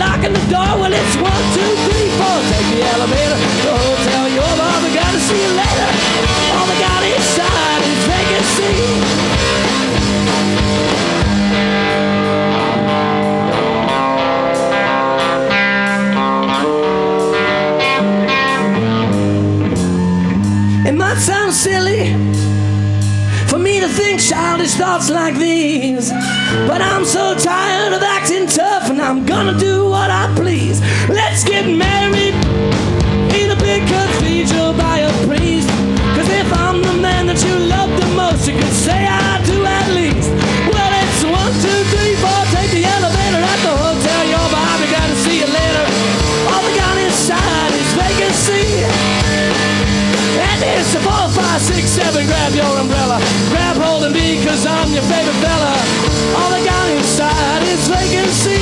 locking the door. Well, it's 1, 2, 3, 4. Take the elevator, the hotel you're Mama gotta see you later. All they got inside is vacancy. It might sound silly for me to think childish thoughts like these, but I'm so tired of acting tough, and I'm gonna do what I please. Let's get married in a big cathedral by a priest, 'cause if I'm the man that you love the most, you could say I do at least. Well, it's 1, 2, 3, 4. Take the elevator at the hotel you're behind. I gotta see you later. All we got inside is vacancy. And it's a 4, 5, 6, 7. Grab your umbrella, grab hold of me, 'cause I'm your favorite fella. All I got inside is vacancy.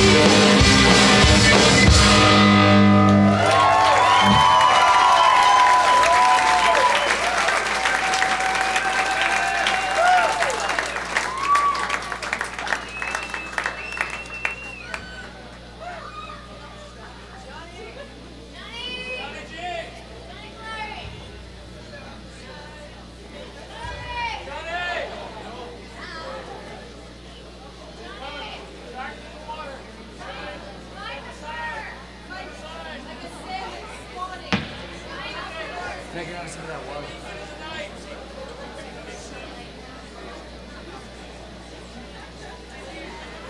Can I get on some of that water?